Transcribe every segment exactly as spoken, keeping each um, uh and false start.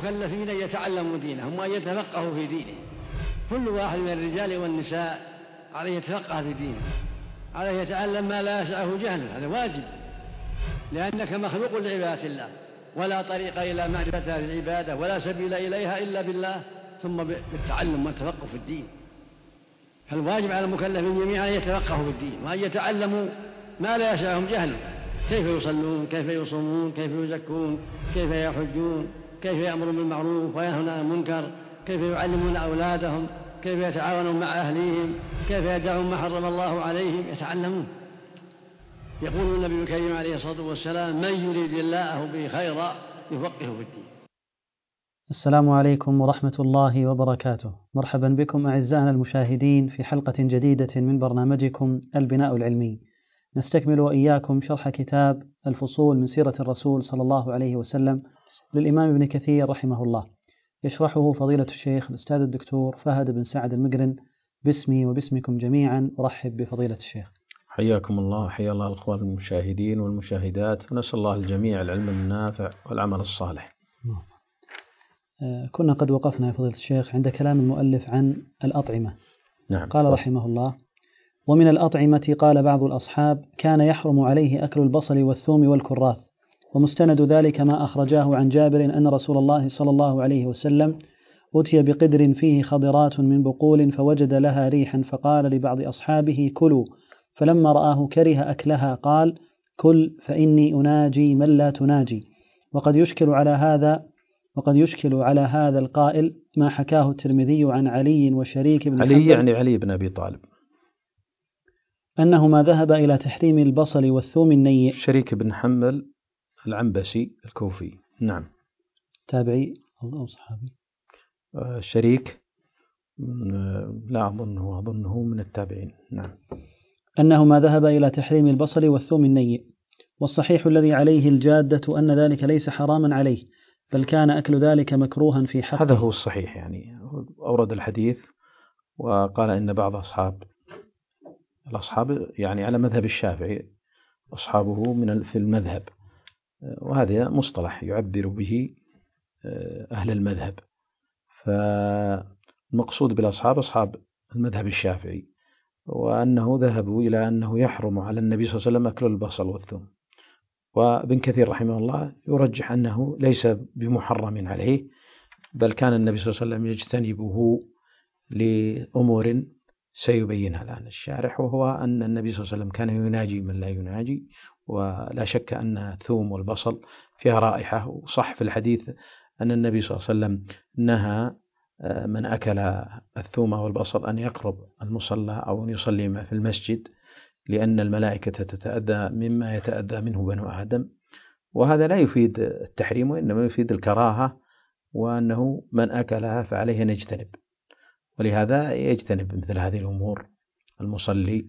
المكلفين أن يتعلموا دينهم وأن يتفقهوا في دينهم. كل واحد من الرجال والنساء عليه يتفقه في دينه، عليه يتعلم ما لا يسعه جهله، هذا واجب، لأنك مخلوق لعبادة الله، ولا طريق إلى معرفة العبادة ولا سبيل إليها إلا بالله ثم بالتعلم والتفقه في الدين. فالواجب على المكلفين جميعا أن يتفقهوا في الدين وأن يتعلموا ما لا يسعهم جهله، كيف يصلون، كيف يصومون، كيف يزكون، كيف يحجون، كيف يأمرون بالمعروف وينهون عن المنكر، كيف يعلمون أولادهم، كيف يتعاونون مع أهليهم، كيف يدعون ما حرم الله عليهم، يتعلمون. يقول النبي الكريم عليه الصلاة والسلام: من يريد الله به خيرا يفقهه في الدين. السلام عليكم ورحمة الله وبركاته. مرحبا بكم أعزائنا المشاهدين في حلقة جديدة من برنامجكم البناء العلمي. نستكمل وإياكم شرح كتاب الفصول من سيرة الرسول صلى الله عليه وسلم للإمام ابن كثير رحمه الله، يشرحه فضيلة الشيخ الأستاذ الدكتور فهد بن سعد المقرن. باسمي وباسمكم جميعا أرحب بفضيلة الشيخ. حياكم الله، حيا الله الأخوان المشاهدين والمشاهدات، ونسأل الله الجميع العلم النافع والعمل الصالح. كنا قد وقفنا يا فضيلة الشيخ عند كلام المؤلف عن الأطعمة. نعم. قال رحمه الله: ومن الأطعمة قال بعض الأصحاب كان يحرم عليه أكل البصل والثوم والكراث، ومستند ذلك ما أخرجاه عن جابر أن رسول الله صلى الله عليه وسلم أتي بقدر فيه خضرات من بقول فوجد لها ريحا فقال لبعض أصحابه: كلوا، فلما رآه كره أكلها قال: كل فإني أناجي من لا تناجي. وقد يشكل على هذا وقد يشكل على هذا القائل ما حكاه الترمذي عن علي وشريك بن علي حنبل، يعني علي بن أبي طالب، أنهما ذهب إلى تحريم البصل والثوم النيء. شريك بن حنبل العنبسي الكوفي. نعم. تابعي أو صحابي؟ آه شريك لا أظنه أظنه من التابعين. نعم. أنهما ذهب إلى تحريم البصل والثوم النيء، والصحيح الذي عليه الجادة أن ذلك ليس حراما عليه، بل كان أكل ذلك مكروها في حقه. هذا هو الصحيح، يعني أورد الحديث وقال إن بعض أصحاب الأصحاب يعني على مذهب الشافعي أصحابه من في المذهب، وهذا مصطلح يعبر به أهل المذهب، فالمقصود بالأصحاب أصحاب المذهب الشافعي، وأنه ذهبوا إلى أنه يحرم على النبي صلى الله عليه وسلم أكل البصل والثوم. وابن كثير رحمه الله يرجح أنه ليس بمحرم عليه، بل كان النبي صلى الله عليه وسلم يجتنبه لأمور سيبينها الآن الشارح، وهو أن النبي صلى الله عليه وسلم كان يناجي من لا يناجي، ولا شك أن الثوم والبصل فيها رائحة. وصح في الحديث أن النبي صلى الله عليه وسلم نهى من أكل الثوم والبصل أن يقرب المصلى أو أن يصلي في المسجد، لأن الملائكة تتأذى مما يتأذى منه بنو آدم. وهذا لا يفيد التحريم، وإنما يفيد الكراهة، وأنه من أكلها فعليه أن يجتنب، ولهذا يجتنب مثل هذه الأمور المصلي.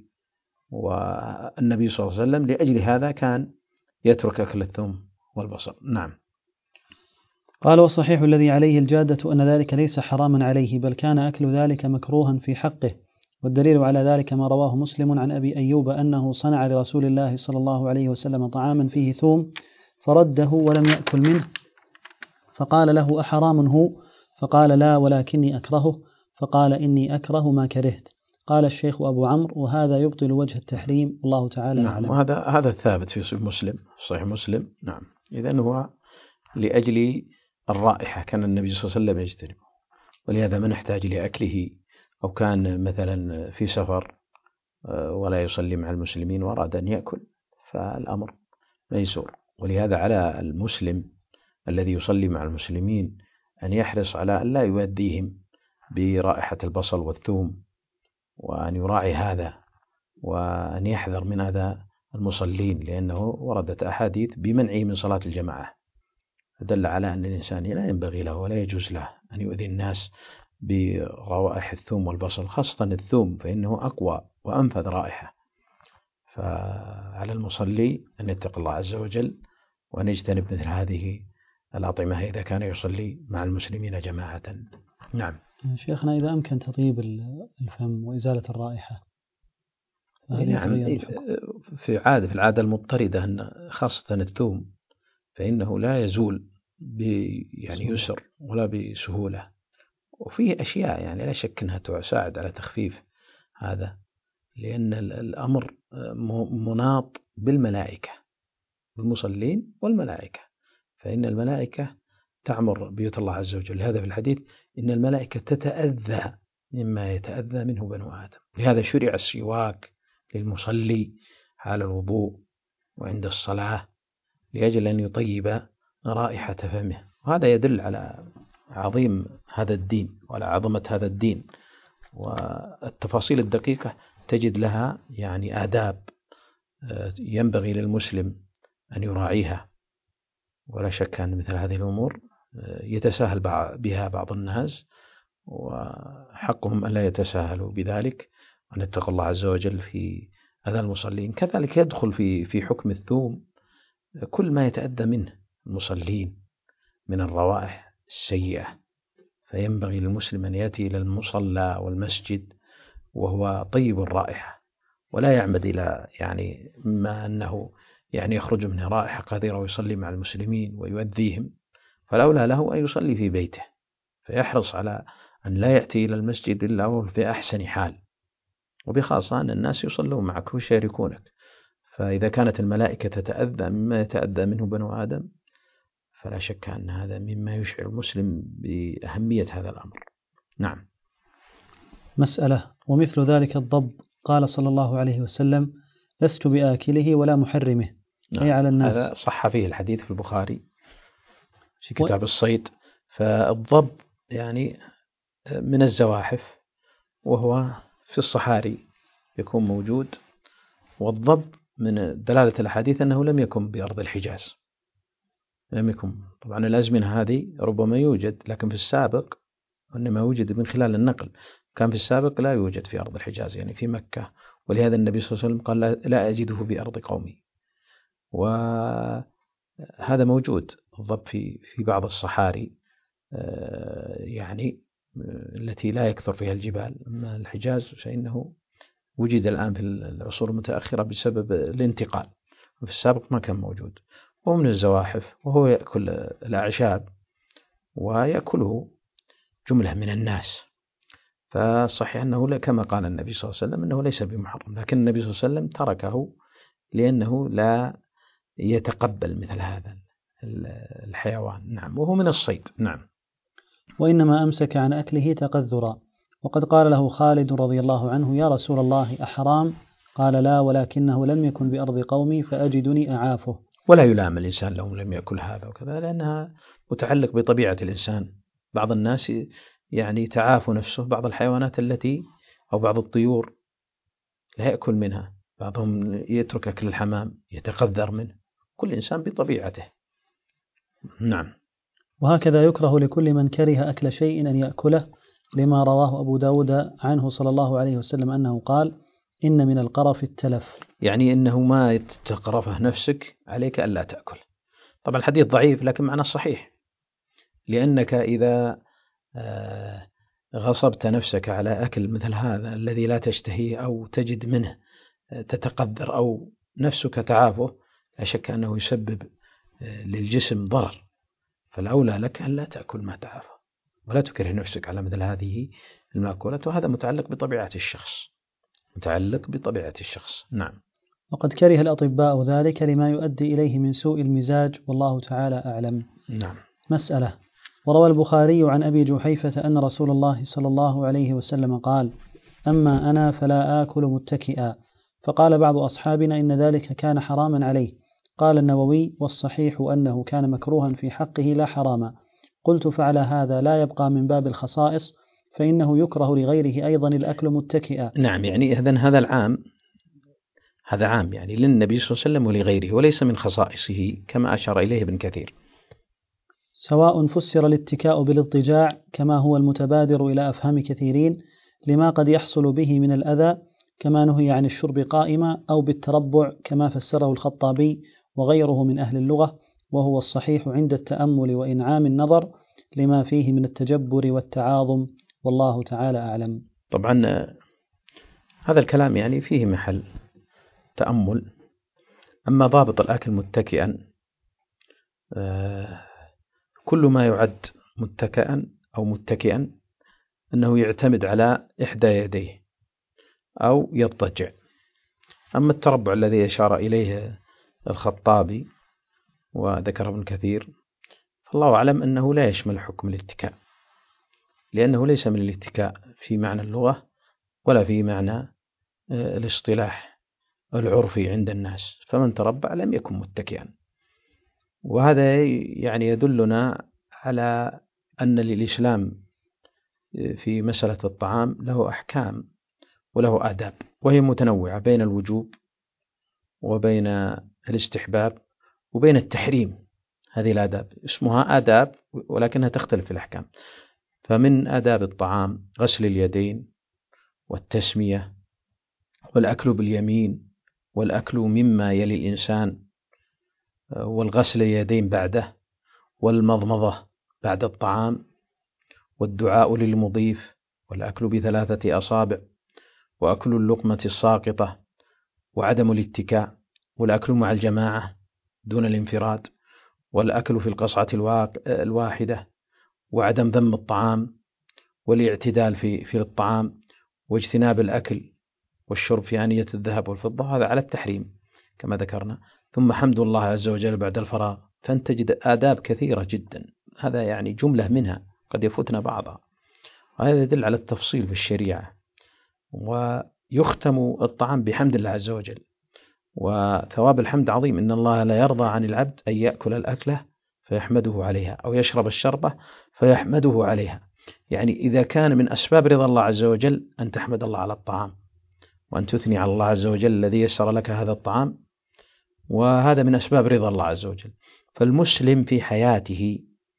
والنبي صلى الله عليه وسلم لأجل هذا كان يترك أكل الثوم والبصل. نعم. قال: والصحيح الذي عليه الجادة أن ذلك ليس حراما عليه، بل كان أكل ذلك مكروها في حقه. والدليل على ذلك ما رواه مسلم عن أبي أيوب أنه صنع لرسول الله صلى الله عليه وسلم طعاما فيه ثوم فرده ولم يأكل منه، فقال له: أحرام هو؟ فقال: لا، ولكني أكرهه. فقال: إني أكره ما كرهت. قال الشيخ أبو عمرو: وهذا يبطل وجه التحريم، والله تعالى نعم. أعلم. وهذا هذا ثابت في مسلم، صحيح مسلم. نعم. إذن هو لأجل الرائحة كان النبي صلى الله عليه وسلم يجتنبه، ولهذا من احتاج لأكله أو كان مثلا في سفر ولا يصلي مع المسلمين وأراد أن يأكل فالأمر ميسور. ولهذا على المسلم الذي يصلي مع المسلمين أن يحرص على أن لا يؤذيهم برائحة البصل والثوم، وأن يراعي هذا، وأن يحذر من هذا المصلين، لأنه وردت أحاديث بمنعه من صلاة الجماعة، دل على أن الإنسان لا ينبغي له ولا يجوز له أن يؤذي الناس بروائح الثوم والبصل، خاصة الثوم فإنه أقوى وأنفذ رائحة. فعلى المصلي أن يتقي الله عز وجل وأن يجتنب مثل هذه الأطعمة إذا كان يصلي مع المسلمين جماعة. نعم. شيخنا، إذا أمكن تطيب الفم وإزالة الرائحة، نعم. في عادة في العادة المضطردة أن خاصة الثوم فإنه لا يزول يعني يسر ولا بسهولة. وفيه أشياء يعني لا شك أنها تساعد على تخفيف هذا، لأن الأمر مناط بالملائكة، بالمصلين والملائكة، فإن الملائكة تعمر بيوت الله عز وجل. لهذا في الحديث إن الملائكة تتأذى مما يتأذى منه بنو آدم. لهذا شرع السواك للمصلي حال الوضوء وعند الصلاة لأجل أن يطيب رائحة فمه. وهذا يدل على عظيم هذا الدين وعلى عظمة هذا الدين، والتفاصيل الدقيقة تجد لها يعني آداب ينبغي للمسلم أن يراعيها. ولا شك أن مثل هذه الأمور يتساهل بها بعض الناس، وحقهم أن لا يتساهلوا بذلك، وأن يتقوا الله عز وجل في هذا المصلين. كذلك يدخل في في حكم الثوم كل ما يتأذى منه المصلين من الروائح السيئة، فينبغي للمسلم أن يأتي إلى المصلى والمسجد وهو طيب الرائحة، ولا يعمد إلى يعني ما أنه يعني يخرج منه رائحة قذرة ويصلي مع المسلمين ويؤذيهم. فالأولى له أن يصلي في بيته، فيحرص على أن لا يأتي إلى المسجد إلا وهو في أحسن حال، وبخاصة أن الناس يصلون معك ويشاركونك. فإذا كانت الملائكة تتأذى مما يتأذى منه بنو آدم، فلا شك أن هذا مما يشعر المسلم بأهمية هذا الأمر. نعم. مسألة: ومثل ذلك الضب، قال صلى الله عليه وسلم: لست بآكله ولا محرمه. نعم. أي على الناس. هذا صح فيه الحديث في البخاري في كتاب و... الصيد. فالضب يعني من الزواحف، وهو في الصحاري يكون موجود. والضب من دلالة الحديث أنه لم يكن بأرض الحجاز، لم يكن. طبعا الأزمنة هذه ربما يوجد، لكن في السابق إنما يوجد من خلال النقل. كان في السابق لا يوجد في أرض الحجاز، يعني في مكة، ولهذا النبي صلى الله عليه وسلم قال لا أجده بأرض قومي. وهذا موجود الضب في في بعض الصحاري يعني التي لا يكثر فيها الجبال. أما الحجاز فإنه وجد الآن في العصور المتأخرة بسبب الانتقال، وفي السابق ما كان موجود. وهو من الزواحف، وهو يأكل الأعشاب ويأكله جملة من الناس. فصحيح أنه كما قال النبي صلى الله عليه وسلم أنه ليس بمحرم، لكن النبي صلى الله عليه وسلم تركه لأنه لا يتقبل مثل هذا الحيوان. نعم. وهو من الصيد. نعم. وإنما أمسك عن أكله تقذرا. وقد قال له خالد رضي الله عنه: يا رسول الله أحرام؟ قال: لا، ولكنه لم يكن بأرض قومي فأجدني أعافه. ولا يلام الإنسان لو لم يأكل هذا وكذا، لأنها متعلق بطبيعة الإنسان. بعض الناس يعني تعافوا نفسه بعض الحيوانات التي أو بعض الطيور لا يأكل منها، بعضهم يترك أكل الحمام يتقذر منه، كل إنسان بطبيعته. نعم. وهكذا يكره لكل من كره أكل شيء أن يأكله، لما رواه أبو داود عنه صلى الله عليه وسلم أنه قال: إن من القرف التلف، يعني إنه ما تقرفه نفسك عليك ألا تأكل. طبعا الحديث ضعيف لكن معنى صحيح، لأنك إذا غصبت نفسك على أكل مثل هذا الذي لا تشتهيه أو تجد منه تتقدر أو نفسك تعافه، لا شك أنه يسبب للجسم ضرر. فالأولى لك أن لا تأكل ما تعافى، ولا تكره نفسك على مثل هذه المأكولات. وهذا متعلق بطبيعة الشخص، متعلق بطبيعة الشخص. نعم. وقد كره الأطباء ذلك لما يؤدي إليه من سوء المزاج، والله تعالى أعلم. نعم. مسألة: وروى البخاري عن أبي جحيفة أن رسول الله صلى الله عليه وسلم قال: أما أنا فلا آكل متكئا. فقال بعض أصحابنا إن ذلك كان حراما عليه. قال النووي: والصحيح أنه كان مكروها في حقه لا حراما. قلت: فعلى هذا لا يبقى من باب الخصائص، فإنه يكره لغيره أيضا الأكل متكئا. نعم. يعني إذن هذا العام، هذا عام يعني للنبي صلى الله عليه وسلم ولغيره، وليس من خصائصه كما أشار إليه ابن كثير. سواء فسر الاتكاء بالاضطجاع كما هو المتبادر إلى أفهام كثيرين لما قد يحصل به من الأذى، كما نهي عن الشرب قائما، أو بالتربع كما فسره الخطابي وغيره من أهل اللغة، وهو الصحيح عند التأمل وإنعام النظر لما فيه من التجبر والتعاظم، والله تعالى أعلم. طبعا هذا الكلام يعني فيه محل تأمل. أما ضابط الأكل متكئا كل ما يعد متكئا أو متكئا أنه يعتمد على إحدى يديه أو يضطجع. أما التربع الذي أشار إليه الخطابي وذكر ابن كثير فالله أعلم أنه لا يشمل حكم الاتكاء، لأنه ليس من الاتكاء في معنى اللغة ولا في معنى الاصطلاح العرفي عند الناس، فمن تربع لم يكن متكئا. وهذا يعني يدلنا على أن للإسلام في مسألة الطعام له أحكام وله آداب، وهي متنوعة بين الوجوب وبين الاستحباب وبين التحريم. هذه الآداب اسمها آداب ولكنها تختلف في الأحكام. فمن آداب الطعام غسل اليدين والتسمية والأكل باليمين والأكل مما يلي الإنسان والغسل اليدين بعده والمضمضة بعد الطعام والدعاء للمضيف والأكل بثلاثة أصابع وأكل اللقمة الساقطة وعدم الاتكاء والأكل مع الجماعة دون الانفراد والأكل في القصعة الواحدة وعدم ذم الطعام والاعتدال في في الطعام واجتناب الأكل والشرب في آنية الذهب والفضة، هذا على التحريم كما ذكرنا. ثم حمد الله عز وجل بعد الفراغ، فأنت تجد آداب كثيرة جدا، هذا يعني جملة منها قد يفوتنا بعضها، وهذا يدل على التفصيل في الشريعة. ويختم الطعام بحمد الله عز وجل، وثواب الحمد عظيم. إن الله لا يرضى عن العبد أن يأكل الأكلة فيحمده عليها أو يشرب الشربة فيحمده عليها. يعني إذا كان من أسباب رضا الله عز وجل أن تحمد الله على الطعام وأن تثني على الله عز وجل الذي يسر لك هذا الطعام، وهذا من أسباب رضا الله عز وجل. فالمسلم في حياته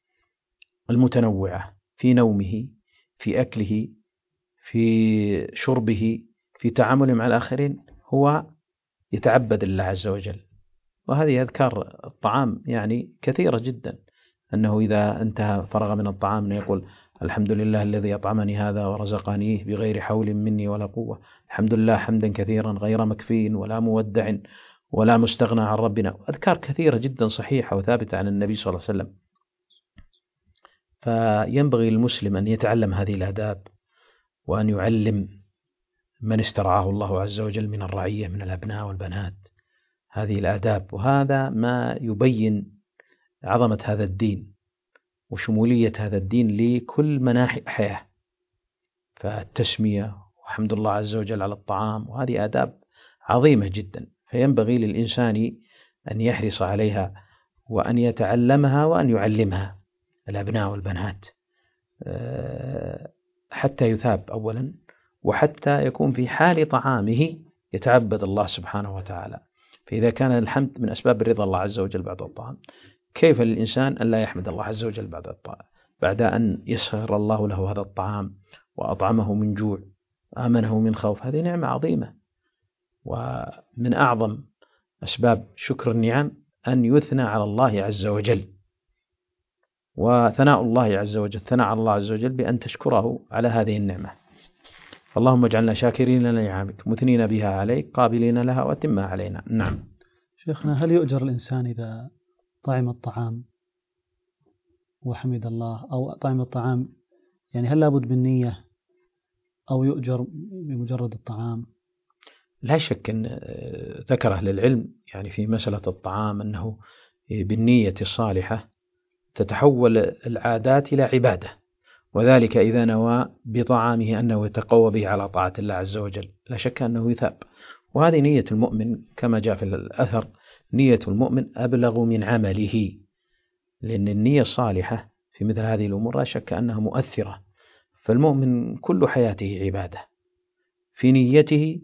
المتنوعة، في نومه، في أكله، في شربه، في تعامله مع الآخرين، هو يتعبد الله عز وجل. وهذه أذكار الطعام يعني كثيرة جدا، أنه إذا انتهى فرغ من الطعام يقول الحمد لله الذي أطعمني هذا ورزقنيه بغير حول مني ولا قوة، الحمد لله حمدا كثيرا غير مكفي ولا مودع ولا مستغنى عن ربنا. أذكار كثيرة جدا صحيحة وثابتة عن النبي صلى الله عليه وسلم. فينبغي للمسلم أن يتعلم هذه الآداب وأن يعلم من استرعاه الله عز وجل من الرعية من الأبناء والبنات هذه الآداب. وهذا ما يبين عظمة هذا الدين وشمولية هذا الدين لكل مناحي الحياة. فالتسمية وحمد الله عز وجل على الطعام، وهذه آداب عظيمة جدا، فينبغي للإنسان أن يحرص عليها وأن يتعلمها وأن يعلمها الأبناء والبنات حتى يثاب أولا، وحتى يكون في حال طعامه يتعبد الله سبحانه وتعالى. فإذا كان الحمد من أسباب رضا الله عز وجل بعد الطعام، كيف للإنسان أن لا يحمد الله عز وجل بعد الطعام، بعد أن يسخر الله له هذا الطعام وأطعمه من جوع آمنه من خوف؟ هذه نعمة عظيمة. ومن أعظم أسباب شكر النعم أن يثنى على الله عز وجل، وثناء الله عز وجل ثناء على الله عز وجل بأن تشكره على هذه النعمة. اللهم اجعلنا شاكرين لنعمك مثنين بها عليك قابلين لها وأتمها علينا. نعم. شيخنا، هل يؤجر الإنسان إذا طعم الطعام وحمد الله، أو طعم الطعام يعني هل لابد بالنية أو يؤجر بمجرد الطعام؟ لا شك أن ذكر أهل العلم يعني في مسألة الطعام أنه بالنية الصالحة تتحول العادات إلى عبادة، وذلك إذا نوى بطعامه أنه يتقوى به على طاعة الله عز وجل، لا شك أنه يثاب. وهذه نية المؤمن كما جاء في الأثر، نية المؤمن أبلغ من عمله، لأن النية الصالحة في مثل هذه الأمور لا شك أنها مؤثرة. فالمؤمن كل حياته عبادة في نيته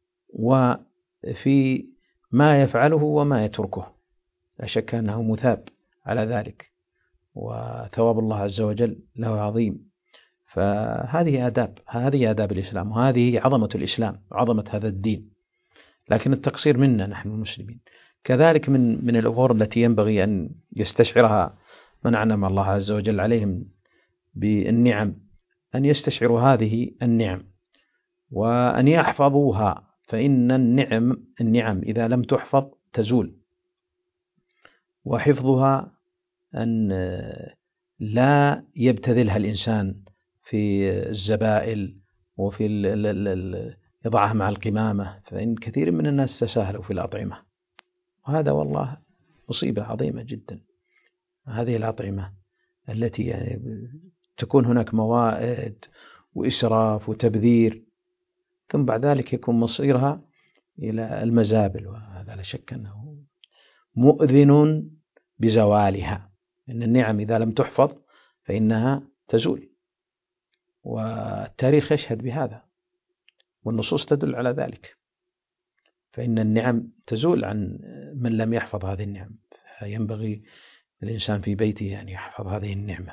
وفي ما يفعله وما يتركه، لا شك أنه مثاب على ذلك، وثواب الله عز وجل له عظيم. فهذه آداب، هذه آداب الإسلام، وهذه عظمة الإسلام وعظمة هذا الدين. لكن التقصير منا نحن المسلمين. كذلك من من الأمور التي ينبغي أن يستشعرها من أنعم الله عز وجل عليهم بالنعم، أن يستشعروا هذه النعم وأن يحفظوها، فإن النعم النعم إذا لم تحفظ تزول، وحفظها أن لا يبتذلها الإنسان في الزبائل وفي ال ال ال يضعها مع القمامة، فإن كثير من الناس تساهلوا في الأطعمة، وهذا والله مصيبة عظيمة جدا. هذه الأطعمة التي يعني تكون هناك موائد وإسراف وتبذير، ثم بعد ذلك يكون مصيرها إلى المزابل، وهذا لا شك أنه مؤذن بزوالها. إن النعم إذا لم تحفظ فإنها تزول، والتاريخ يشهد بهذا والنصوص تدل على ذلك، فإن النعم تزول عن من لم يحفظ هذه النعم. فينبغي الإنسان في بيته أن يحفظ هذه النعمة،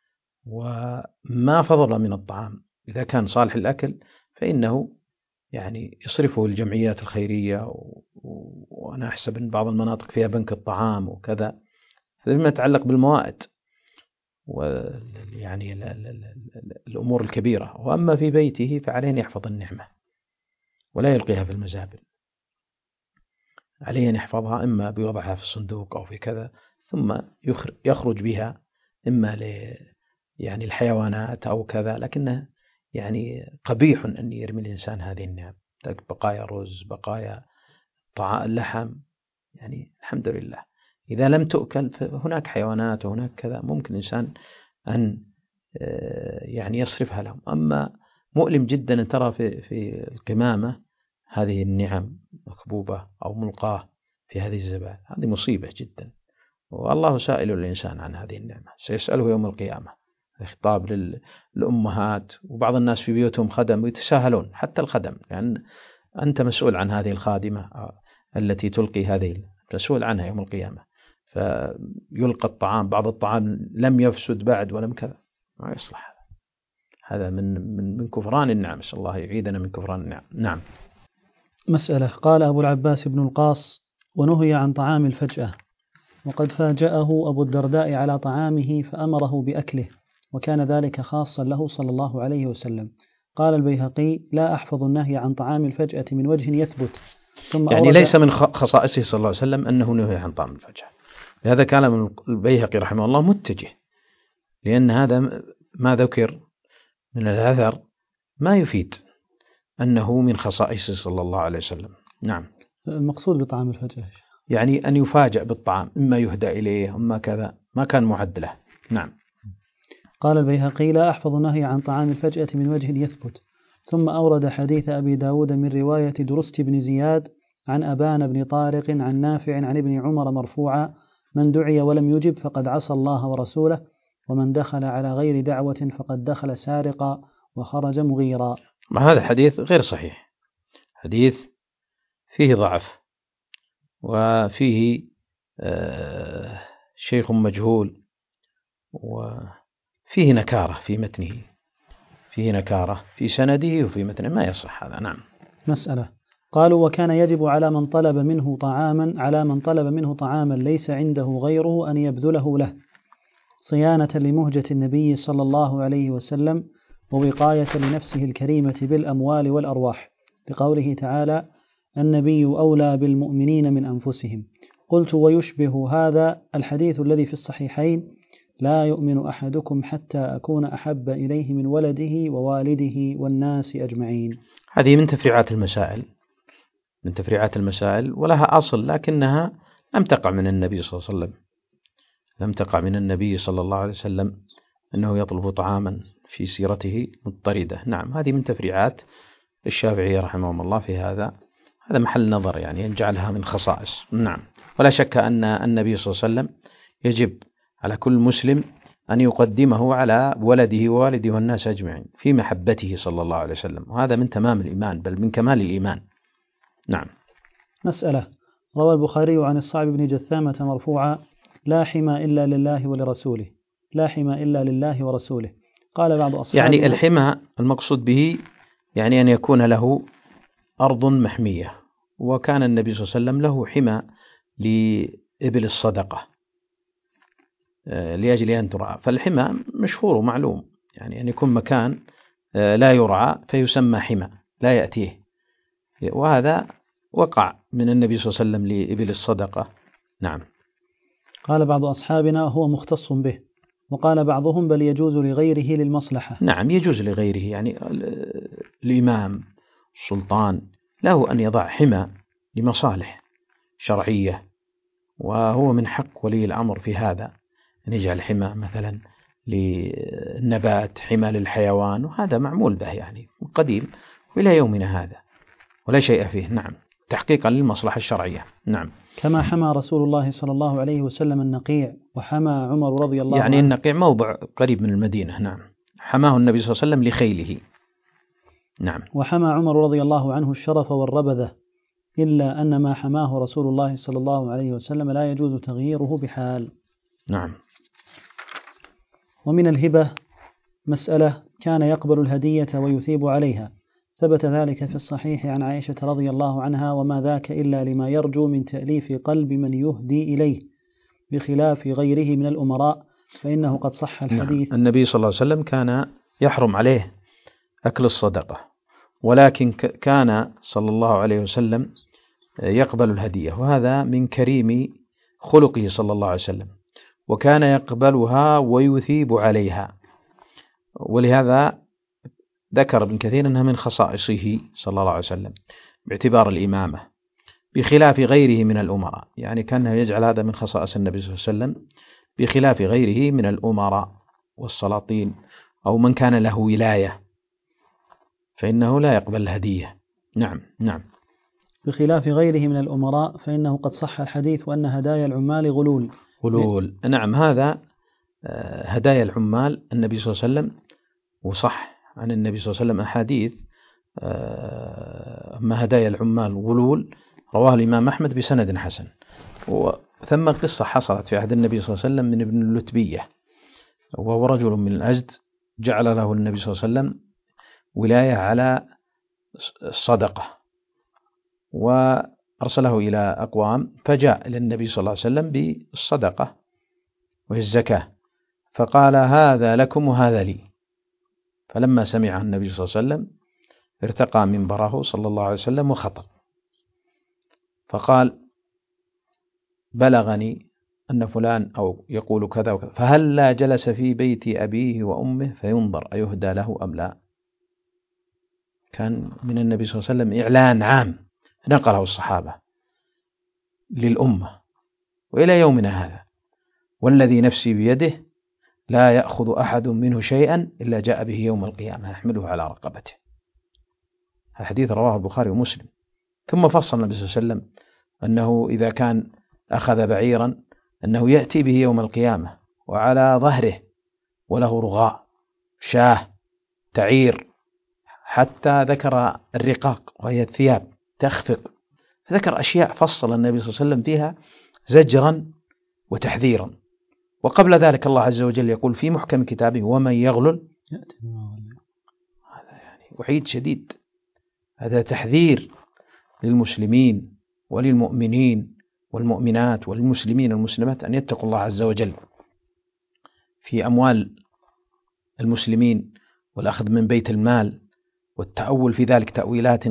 وما فضل من الطعام إذا كان صالح الأكل فإنه يعني يصرفه الجمعيات الخيرية، وأنا أحسب أن بعض المناطق فيها بنك الطعام وكذا. فيما يتعلق بالموائد ويعني الأمور الكبيرة، وأما في بيته فعليه أن يحفظ النعمة ولا يلقيها في المزابل، عليه أن يحفظها إما بوضعها في الصندوق أو في كذا، ثم يخرج بها إما ل يعني الحيوانات أو كذا. لكنه يعني قبيح أن يرمي الإنسان هذه النعم، بقايا رز، بقايا طعام لحم، يعني الحمد لله إذا لم تؤكل فهناك حيوانات وهناك كذا ممكن الإنسان أن يعني يصرفها لهم. أما مؤلم جدا أن ترى في في القمامة هذه النعم مكبوبة أو ملقاة في هذه الزبائن، هذه مصيبة جدا، والله سائل الإنسان عن هذه النعمة، سيسأله يوم القيامة. خطاب للأمهات، وبعض الناس في بيوتهم خدم ويتساهلون حتى الخدم، لأن يعني أنت مسؤول عن هذه الخادمة التي تلقي هذه، مسؤول عنها يوم القيامة، فيلقى الطعام، بعض الطعام لم يفسد بعد ولم كذا، ما يصلح. هذا من من من كفران النعم، نسأل الله يعيدنا من كفران النعم. نعم. مسألة. قال أبو العباس بن القاص: ونهي عن طعام الفجأة، وقد فاجأه أبو الدرداء على طعامه فأمره بأكله، وكان ذلك خاصا له صلى الله عليه وسلم. قال البيهقي: لا أحفظ النهي عن طعام الفجأة من وجه يثبت. ثم يعني ليس من خصائصه صلى الله عليه وسلم أنه نهي عن طعام الفجأة، لهذا كلام البيهقي رحمه الله متجه، لأن هذا ما ذكر من الأثر ما يفيد أنه من خصائصه صلى الله عليه وسلم. نعم. المقصود بطعام الفجأة يعني أن يفاجأ بالطعام، إما يهدى إليه إما كذا، ما كان معدله. نعم. قال البيهقي: لا أحفظ النهي عن طعام الفجأة من وجه يثبت. ثم أورد حديث أبي داود من رواية درست بن زياد عن أبان بن طارق عن نافع عن ابن عمر مرفوعا: من دعي ولم يجب فقد عصى الله ورسوله، ومن دخل على غير دعوة فقد دخل سارقا وخرج مغيرا. هذا الحديث غير صحيح، حديث فيه ضعف وفيه آه شيخ مجهول وفيه نكارة في متنه، فيه نكارة في سنده وفي متنه، ما يصح هذا. نعم. مسألة. قالوا: وكان يجب على من طلب منه طعاما على من طلب منه طعاما ليس عنده غيره أن يبذله له، صيانة لمهجة النبي صلى الله عليه وسلم، ووقاية لنفسه الكريمة بالأموال والأرواح، لقوله تعالى: النبي أولى بالمؤمنين من أنفسهم. قلت: ويشبه هذا الحديث الذي في الصحيحين: لا يؤمن أحدكم حتى أكون أحب إليه من ولده ووالده والناس أجمعين. هذه من تفريعات المسائل، من تفريعات المسائل ولها أصل، لكنها لم تقع من النبي صلى الله عليه وسلم، لم تقع من النبي صلى الله عليه وسلم أنه يطلب طعاما في سيرته مضطردة. نعم، هذه من تفريعات الشافعي رحمه الله في هذا، هذا محل نظر، يعني أن جعلها من خصائص. نعم. ولا شك أن النبي صلى الله عليه وسلم يجب على كل مسلم أن يقدمه على ولده ووالده والناس أجمعين في محبته صلى الله عليه وسلم، وهذا من تمام الإيمان بل من كمال الإيمان. نعم. مسألة. روى البخاري عن الصعب بن جثامة مرفوعا: لا حمى إلا لله ولرسوله، لا حمى إلا لله ورسوله. قال بعض أصحابنا: يعني الحمى المقصود به يعني أن يكون له أرض محمية، وكان النبي صلى الله عليه وسلم له حمى لإبل الصدقة لأجل أن ترعى، فالحمى مشهور ومعلوم، يعني أن يكون مكان لا يرعى فيسمى حمى لا يأتيه، وهذا وقع من النبي صلى الله عليه وسلم لإبل الصدقة. نعم. قال بعض أصحابنا: هو مختص به، وقال بعضهم بل يجوز لغيره للمصلحة. نعم يجوز لغيره، يعني الإمام السلطان له أن يضع حمى لمصالح شرعية، وهو من حق ولي الأمر في هذا أن يجعل حمى مثلا للنبات، حمى للحيوان، وهذا معمول به يعني قديم وإلى يومنا هذا ولا شيء فيه. نعم تحقيقا للمصلحة الشرعية. نعم كما حمى رسول الله صلى الله عليه وسلم النقيع، وحمى عمر رضي الله يعني عنه. النقيع موضع قريب من المدينة. نعم حماه النبي صلى الله عليه وسلم لخيله. نعم. وحمى عمر رضي الله عنه الشرف والربذة، إلا أن ما حماه رسول الله صلى الله عليه وسلم لا يجوز تغييره بحال. نعم. ومن الهبة مسألة كان يقبل الهدية ويثيب عليها، ثبت ذلك في الصحيح عن عائشة رضي الله عنها، وما ذاك إلا لما يرجو من تأليف قلب من يهدي إليه، بخلاف غيره من الأمراء فإنه قد صح الحديث. نعم. النبي صلى الله عليه وسلم كان يحرم عليه أكل الصدقة، ولكن كان صلى الله عليه وسلم يقبل الهدية، وهذا من كريم خلقه صلى الله عليه وسلم، وكان يقبلها ويثيب عليها، ولهذا ذكر ابن كثير أنها من خصائصه صلى الله عليه وسلم باعتبار الإمامة، بخلاف غيره من الأمراء، يعني كان يجعل هذا من خصائص النبي صلى الله عليه وسلم بخلاف غيره من الأمراء والسلاطين أو من كان له ولاية، فإنه لا يقبل الهدية. نعم. نعم. بخلاف غيره من الأمراء فإنه قد صح الحديث وأن هدايا العمال غلول. غلول. نعم هذا هدايا العمال النبي صلى الله عليه وسلم، وصح عن النبي صلى الله عليه وسلم أحاديث. أما هدايا العمال غلول رواه الإمام أحمد بسند حسن. وثم قصة حصلت في عهد النبي صلى الله عليه وسلم من ابن اللتبية، وهو رجل من الأزد جعل له النبي صلى الله عليه وسلم ولاية على الصدقة، وأرسله إلى أقوام، فجاء إلى النبي صلى الله عليه وسلم بالصدقة وهي الزكاة، فقال هذا لكم وهذا لي. فلما سمع النبي صلى الله عليه وسلم ارتقى منبره صلى الله عليه وسلم وخطب، فقال بلغني أن فلان أو يقول كذا وكذا، فهل لا جلس في بيت أبيه وأمه فينظر أيهدى له أم لا. كان من النبي صلى الله عليه وسلم إعلان عام نقله الصحابة للأمة وإلى يومنا هذا، والذي نفسي بيده لا يأخذ أحد منه شيئا إلا جاء به يوم القيامة يحمله على رقبته. الحديث رواه البخاري ومسلم. ثم فصل النبي صلى الله عليه وسلم أنه إذا كان أخذ بعيرا أنه يأتي به يوم القيامة وعلى ظهره وله رغاء شاه تعير، حتى ذكر الرقاق وهي الثياب تخفق، فذكر أشياء فصل النبي صلى الله عليه وسلم فيها زجرا وتحذيرا. وقبل ذلك الله عز وجل يقول في محكم كتابه ومن يغلل، هذا يعني وعيد شديد، هذا تحذير للمسلمين وللمؤمنين والمؤمنات والمسلمين والمسلمات أن يتقوا الله عز وجل في أموال المسلمين والأخذ من بيت المال والتأول في ذلك تأويلات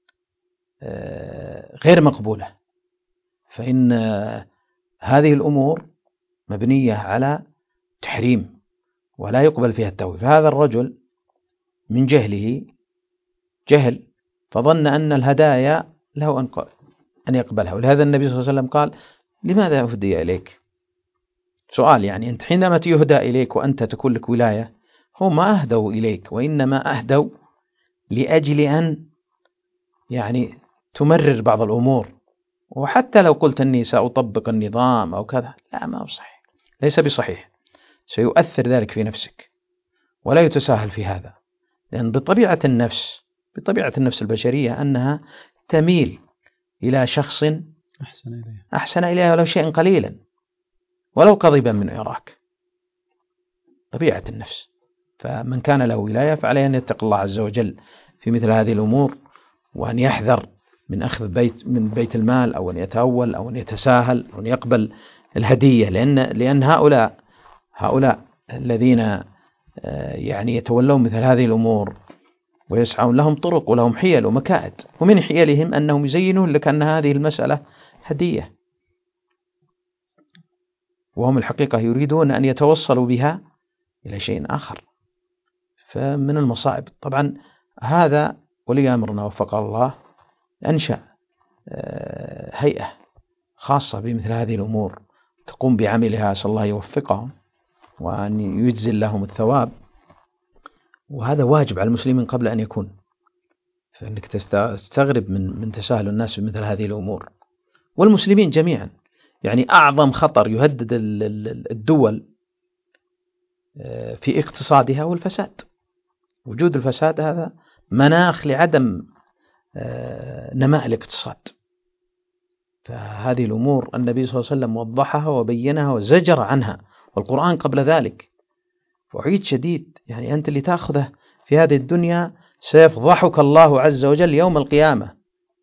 غير مقبولة، فإن هذه الأمور مبنية على تحريم ولا يقبل فيها التأويل. فهذا الرجل من جهله جهل فظن أن الهدايا له أن يقبلها، ولهذا النبي صلى الله عليه وسلم قال لماذا أهدي إليك؟ سؤال، يعني أنت حينما يهدى إليك وأنت تكون لك ولاية، هم ما أهدوا إليك وإنما أهدوا لأجل أن يعني تمرر بعض الأمور، وحتى لو قلت أني سأطبق النظام أو كذا، لا ما هو صحيح، ليس بصحيح، سيؤثر ذلك في نفسك ولا يتساهل في هذا، لأن بطبيعة النفس بطبيعة النفس البشرية أنها تميل إلى شخص أحسن إليه أحسن إليه ولو شيئا قليلا ولو قضيبا من عراك، طبيعة النفس. فمن كان له ولاية فعليه أن يتقي الله عز وجل في مثل هذه الأمور، وأن يحذر من أخذ بيت من بيت المال أو أن يتأول أو أن يتساهل أو أن يقبل الهدية، لأن لأن هؤلاء هؤلاء الذين يعني يتولون مثل هذه الأمور ويسعون لهم طرق ولهم حيل ومكائد، ومن حيلهم أنهم يزينون لك أن هذه المسألة هدية، وهم الحقيقة يريدون أن يتوصلوا بها إلى شيء آخر. فمن المصائب طبعا هذا ولي أمرنا وفق الله أنشأ هيئة خاصة بمثل هذه الأمور تقوم بعملها، أسأل الله يوفقهم وأن يجزل لهم الثواب، وهذا واجب على المسلمين قبل أن يكون. فإنك تستغرب من من تساهل الناس بمثل هذه الأمور، والمسلمين جميعا. يعني أعظم خطر يهدد الدول في اقتصادها هو الفساد. وجود الفساد هذا مناخ لعدم نماء الاقتصاد. فهذه الأمور النبي صلى الله عليه وسلم وضحها وبينها وزجر عنها، والقرآن قبل ذلك. وعيد شديد، يعني أنت اللي تأخذه في هذه الدنيا سيفضحك الله عز وجل يوم القيامة.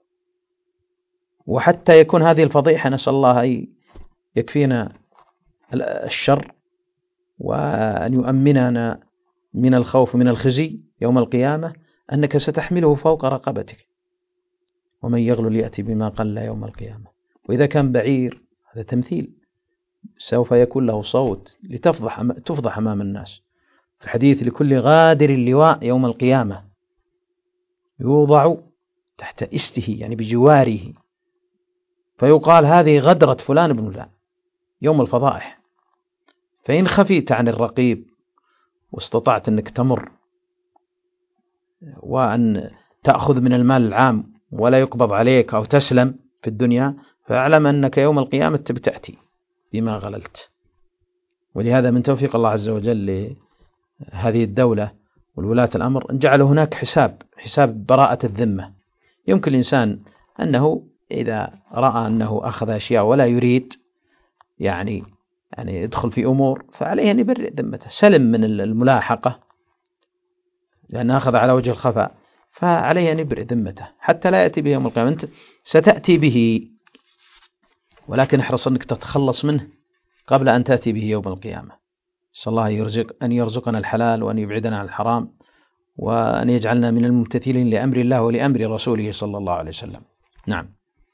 وحتى يكون هذه الفضيحة نسأل الله أن يكفينا الشر وأن يؤمننا من الخوف من الخزي يوم القيامة، أنك ستحمله فوق رقبتك، ومن يغلل يأتي بما قل يوم القيامة. وإذا كان بعير هذا تمثيل، سوف يكون له صوت لتفضح تفضح أمام الناس. في الحديث لكل غادر اللواء يوم القيامة يوضع تحت استه، يعني بجواره، فيقال هذه غدرة فلان بن فلان يوم الفضائح. فإن خفيت عن الرقيب واستطعت أنك تمر وأن تأخذ من المال العام ولا يقبض عليك أو تسلم في الدنيا، فاعلم أنك يوم القيامة تأتي بما غللت. ولهذا من توفيق الله عز وجل لهذه الدولة والولاة الأمر أن جعل هناك حساب حساب براءة الذمة. يمكن الإنسان أنه إذا رأى أنه أخذ أشياء ولا يريد يعني يعني يدخل في أمور، فعليه أن يبرئ ذمته، سلم من الملاحقة لأنه أخذ على وجه الخفاء، فعليه أن يبرئ ذمته حتى لا يأتي به يوم القيامة. أنت ستأتي به، ولكن احرص أنك تتخلص منه قبل أن تأتي به يوم القيامة. صلى الله يرزق أن يرزقنا الحلال وأن يبعدنا عن الحرام، وأن يجعلنا من الممتثلين لأمر الله ولأمر رسوله صلى الله عليه وسلم. نعم.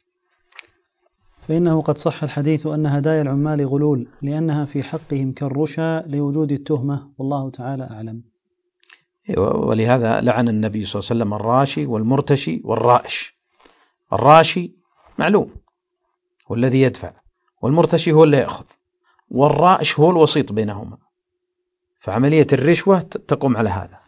فإنه قد صح الحديث أن هدايا العمال غلول، لأنها في حقهم كالرشا لوجود التهمة، والله تعالى أعلم. ولهذا لعن النبي صلى الله عليه وسلم الراشي والمرتشي والرائش. الراشي معلوم هو الذي يدفع، والمرتشي هو اللي يأخذ، والرائش هو الوسيط بينهما. فعملية الرشوة تقوم على هذا،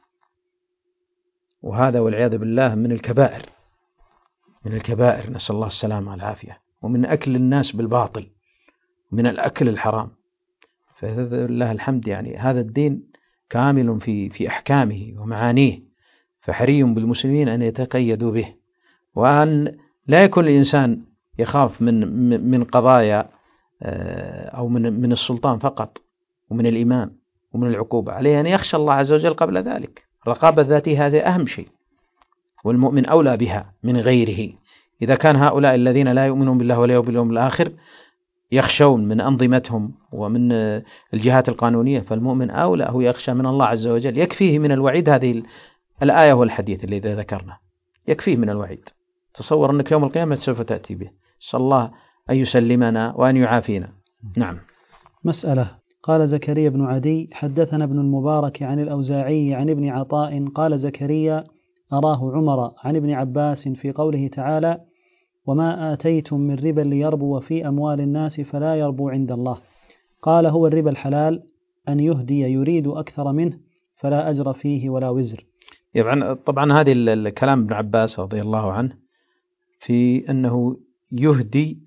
وهذا والعياذ بالله من الكبائر من الكبائر نسأل الله السلامة والعافية، ومن أكل الناس بالباطل، من الأكل الحرام. فلله الحمد، يعني هذا الدين كامل في في أحكامه ومعانيه، فحري بالمسلمين أن يتقيدوا به، وأن لا يكون الإنسان يخاف من من قضايا أو من من السلطان فقط ومن الإمام ومن العقوبة. عليه أن يخشى الله عز وجل قبل ذلك. الرقابة الذاتية هذه أهم شيء، والمؤمن أولى بها من غيره. إذا كان هؤلاء الذين لا يؤمنون بالله ولا باليوم الآخر يخشون من أنظمتهم ومن الجهات القانونية، فالمؤمن أولى هو يخشى من الله عز وجل. يكفيه من الوعيد هذه الآية والحديث الذي ذكرنا، يكفيه من الوعيد. تصور أنك يوم القيامة سوف تأتي به. صلى الله أن يسلمنا وأن يعافينا. نعم. مسألة. قال زكريا بن عدي: حدثنا ابن المبارك عن الأوزاعي عن ابن عطاء قال زكريا: أراه عمر عن ابن عباس في قوله تعالى: وما آتيتم من ربا ليربو في أموال الناس فلا يربو عند الله. قال: هو الربا الحلال أن يهدي يريد أكثر منه فلا أجر فيه ولا وزر. طبعا هذه الكلام ابن عباس رضي الله عنه في أنه يهدي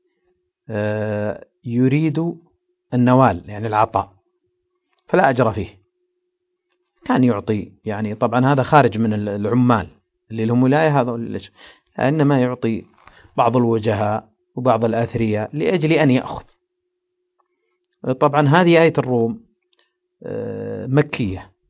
يريد النوال، يعني العطاء، فلا أجر فيه. كان يعطي، يعني طبعا هذا خارج من العمال اللي لهم ولاية، هذا إنما يعطي بعض الوجهاء وبعض الأثرياء لأجل أن يأخذ. طبعا هذه آية الروم مكية،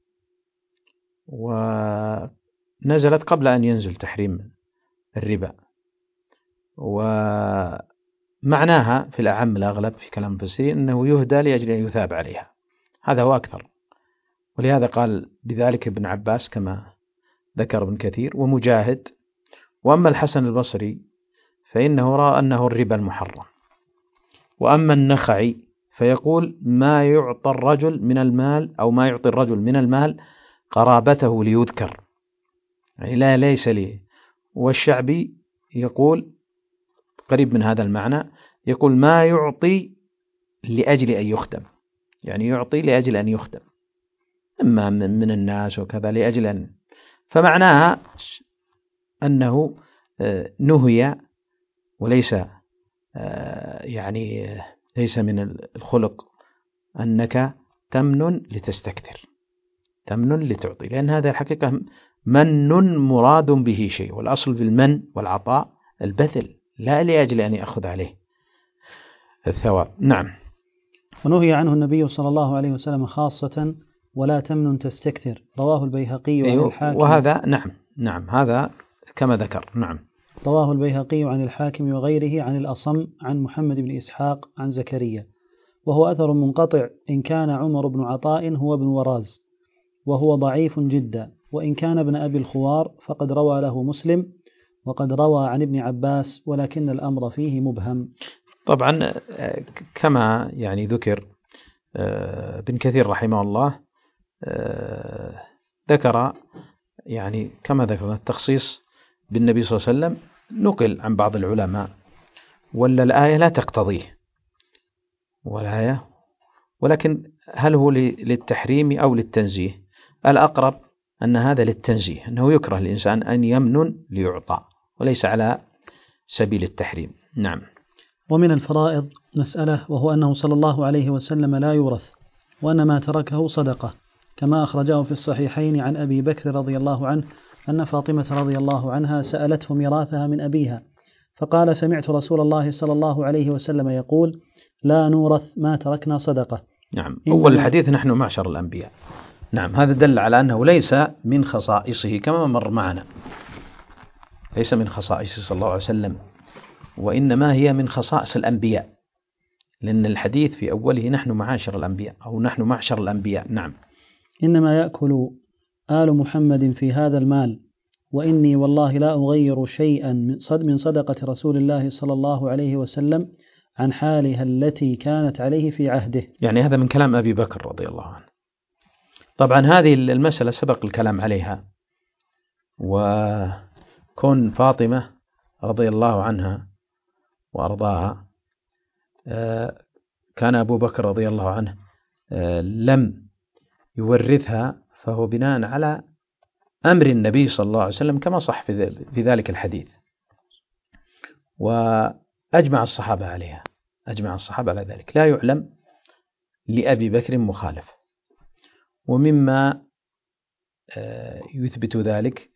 ونزلت قبل أن ينزل تحريم الربا، ومعناها في الأعم الأغلب في كلام المفسرين أنه يهدى لأجل أن يثاب عليها، هذا هو أكثر. ولهذا قال بذلك ابن عباس كما ذكر ابن كثير ومجاهد. وأما الحسن البصري فإنه رأى أنه الربا المحرم، وأما النخعي فيقول ما يعطى الرجل من المال أو ما يعطي الرجل من المال قرابته ليذكر، يعني لا ليس لي. والشعبي يقول قريب من هذا المعنى، يقول ما يعطي لأجل أن يخدم، يعني يعطي لأجل أن يخدم إما من الناس وكذا لأجل أن، فمعناها أنه نهي وليس يعني ليس من الخلق أنك تمنن لتستكثر، تمنن لتعطي، لأن هذا الحقيقة من مراد به شيء، والأصل في المن والعطاء البذل لا لأجل أن يأخذ عليه الثواب. نعم. ونهي عنه النبي صلى الله عليه وسلم خاصة ولا تمنن تستكثر، رواه البيهقي عن الحاكم. وهذا نعم نعم هذا كما ذكر. نعم. رواه البيهقي عن الحاكم وغيره عن الأصم عن محمد بن إسحاق عن زكريا، وهو أثر منقطع إن كان عمر بن عطاء هو ابن وراز، وهو ضعيف جدا، وإن كان ابن أبي الخوار فقد روى له مسلم، وقد روى عن ابن عباس، ولكن الأمر فيه مبهم. طبعا كما يعني ذكر ابن كثير رحمه الله ذكر يعني كما ذكر التخصيص بالنبي صلى الله عليه وسلم نقل عن بعض العلماء، ولا الآية لا تقتضيه والآية، ولكن هل هو للتحريم أو للتنزيه؟ الأقرب أن هذا للتنزيه، أنه يكره الإنسان أن يمنن ليعطى وليس على سبيل التحريم. نعم. ومن الفرائض مسألة، وهو أنه صلى الله عليه وسلم لا يورث، وأن ما تركه صدقة، كما أخرجه في الصحيحين عن أبي بكر رضي الله عنه أن فاطمة رضي الله عنها سألته ميراثها من أبيها، فقال سمعت رسول الله صلى الله عليه وسلم يقول لا نورث ما تركنا صدقة. نعم. أول الحديث نحن معشر الأنبياء. نعم. هذا دل على أنه ليس من خصائصه كما مر معنا، ليس من خصائصه صلى الله عليه وسلم، وإنما هي من خصائص الأنبياء، لأن الحديث في أوله نحن معاشر الأنبياء أو نحن معشر الأنبياء. نعم. إنما يأكل آل محمد في هذا المال، وإني والله لا أغير شيئا من صدقة رسول الله صلى الله عليه وسلم عن حالها التي كانت عليه في عهده. يعني هذا من كلام أبي بكر رضي الله عنه. طبعا هذه المسألة سبق الكلام عليها، وكون فاطمة رضي الله عنها وأرضاها كان أبو بكر رضي الله عنه لم يورثها، فهو بناء على أمر النبي صلى الله عليه وسلم كما صح في ذلك الحديث، وأجمع الصحابة عليها، أجمع الصحابة على ذلك، لا يعلم لأبي بكر مخالف. ومما يثبت ذلك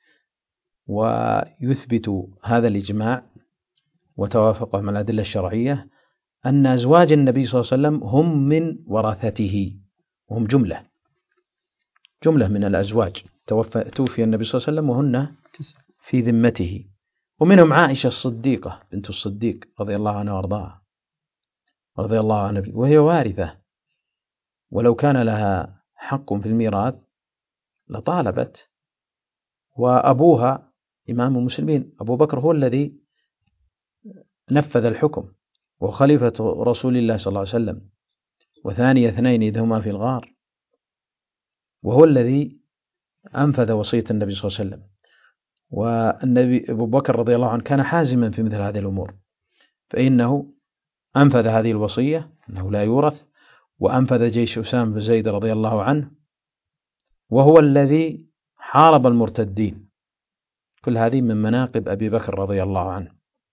ويثبت هذا الإجماع وتوافقه مع الأدلة الشرعية أن أزواج النبي صلى الله عليه وسلم هم من ورثته، وهم جملة جملة من الأزواج توفى توفي النبي صلى الله عليه وسلم وهن في ذمته، ومنهم عائشة الصديقة بنت الصديق رضي الله عنها وارضاها رضي الله عنها، وهي وارثة، ولو كان لها حق في الميراث لطالبت. وأبوها إمام المسلمين أبو بكر هو الذي نفذ الحكم، وخليفة رسول الله صلى الله عليه وسلم، وثاني اثنين إذ هما في الغار، وهو الذي أنفذ وصية النبي صلى الله عليه وسلم. والنبي أبو بكر رضي الله عنه كان حازما في مثل هذه الأمور، فإنه أنفذ هذه الوصية أنه لا يورث، وأنفذ جيش أسامة بن زيد رضي الله عنه، وهو الذي حارب المرتدين. كل هذه من مناقب أبي بكر رضي الله عنه.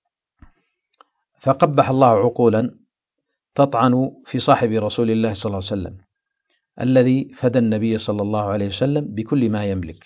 فقبح الله عقولا تطعن في صاحب رسول الله صلى الله عليه وسلم الذي فدى النبي صلى الله عليه وسلم بكل ما يملك،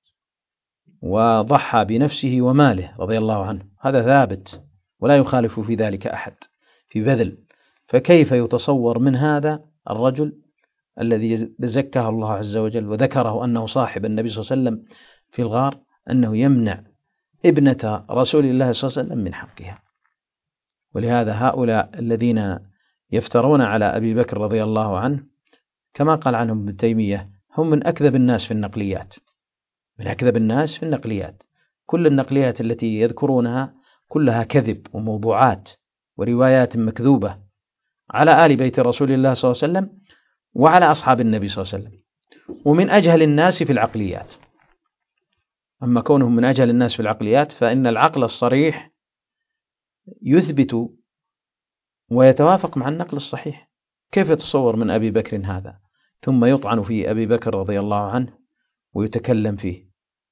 وضحى بنفسه وماله رضي الله عنه، هذا ثابت ولا يخالف في ذلك أحد في بذل. فكيف يتصور من هذا الرجل الذي زكاه الله عز وجل وذكره أنه صاحب النبي صلى الله عليه وسلم في الغار أنه يمنع ابنة رسول الله صلى الله عليه وسلم من حقها؟ ولهذا هؤلاء الذين يفترون على أبي بكر رضي الله عنه كما قال عنهم ابن تيمية هم من أكذب الناس في النقليات، من أكذب الناس في النقليات. كل النقليات التي يذكرونها كلها كذب وموضوعات وروايات مكذوبة، على آل بيت رسول الله صلى الله عليه وسلم وعلى أصحاب النبي صلى الله عليه وسلم، ومن أجهل الناس في العقليات. أما كونهم من أجهل الناس في العقليات فإن العقل الصريح يثبت ويتوافق مع النقل الصحيح. كيف يتصور من أبي بكر هذا ثم يطعن في أبي بكر رضي الله عنه ويتكلم فيه؟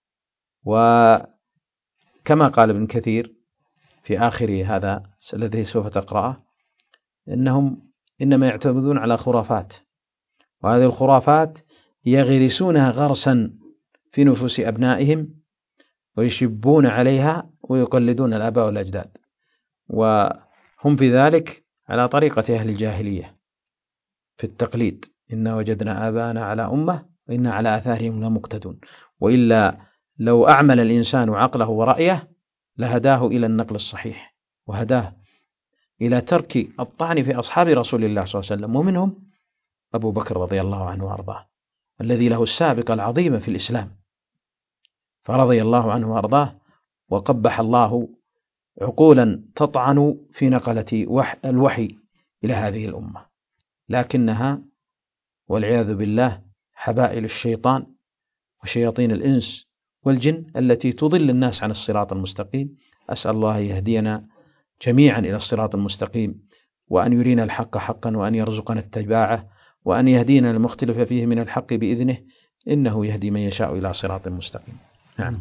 وكما قال ابن كثير في آخر هذا الذي سوف تقرأه إنهم إنما يعتمدون على خرافات، وهذه الخرافات يغرسونها غرسا في نفوس أبنائهم ويشبون عليها ويقلدون الآباء والأجداد، وهم في ذلك على طريقة أهل الجاهلية في التقليد. إنا وجدنا آباءنا على أمة وإنا على آثارهم لمقتدون. وإلا لو أعمل الإنسان عقله ورأيه لهداه إلى النقل الصحيح، وهداه إلى ترك الطعن في أصحاب رسول الله صلى الله عليه وسلم، ومنهم أبو بكر رضي الله عنه وأرضاه الذي له السابقة العظيمة في الإسلام، فرضي الله عنه وأرضاه. وقبح الله عقولا تطعن في نقلة الوحي إلى هذه الأمة، لكنها والعياذ بالله حبائل الشيطان وشياطين الإنس والجن التي تضل الناس عن الصراط المستقيم. أسأل الله يهدينا جميعا إلى الصراط المستقيم، وأن يرينا الحق حقا وأن يرزقنا اتباعه، وأن يهدينا المختلف فيه من الحق بإذنه، إنه يهدي من يشاء إلى صراط مستقيم. نعم.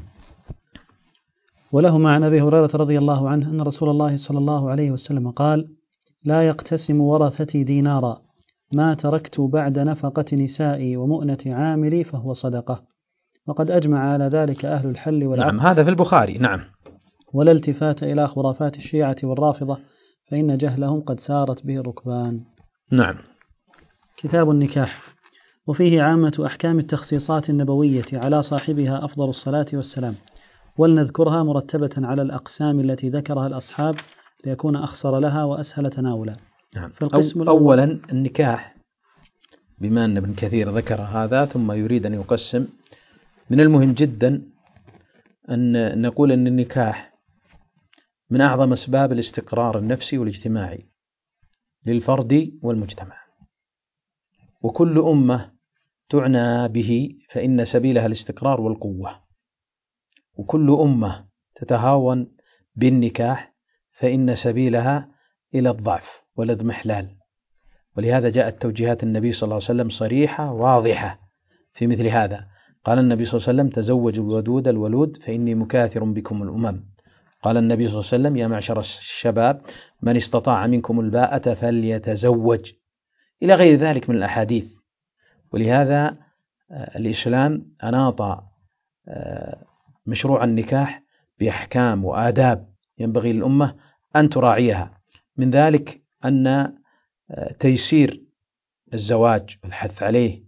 وله عن أبي هريرة رضي الله عنه أن رسول الله صلى الله عليه وسلم قال: لا يقتسم ورثتي دينارا ما تركت بعد نفقة نسائي ومؤنة عاملي فهو صدقة. وقد أجمع على ذلك أهل الحل والعقد. نعم، هذا في البخاري. نعم. ولا التفات إلى خرافات الشيعة والرافضة فإن جهلهم قد سارت به الركبان. نعم. كتاب النكاح، وفيه عامة أحكام التخصيصات النبوية على صاحبها أفضل الصلاة والسلام، ولنذكرها مرتبة على الأقسام التي ذكرها الأصحاب ليكون أخصر لها وأسهل تناولا. نعم. فالقسم أو أولا النكاح، بما أن ابن كثير ذكر هذا ثم يريد أن يقسم، من المهم جدا أن نقول أن النكاح من أعظم أسباب الاستقرار النفسي والاجتماعي للفرد والمجتمع، وكل أمة تعنى به فإن سبيلها الاستقرار والقوة، وكل أمة تتهاون بالنكاح فإن سبيلها إلى الضعف والاضمحلال. ولهذا جاءت توجيهات النبي صلى الله عليه وسلم صريحة واضحة في مثل هذا. قال النبي صلى الله عليه وسلم: تزوجوا الودود الولود فإني مكاثر بكم الأمم. قال النبي صلى الله عليه وسلم: يا معشر الشباب من استطاع منكم الباءة فليتزوج، إلى غير ذلك من الأحاديث. ولهذا الإسلام أناط مشروع النكاح بأحكام وآداب ينبغي للأمة أن تراعيها، من ذلك أن تيسير الزواج والحث عليه،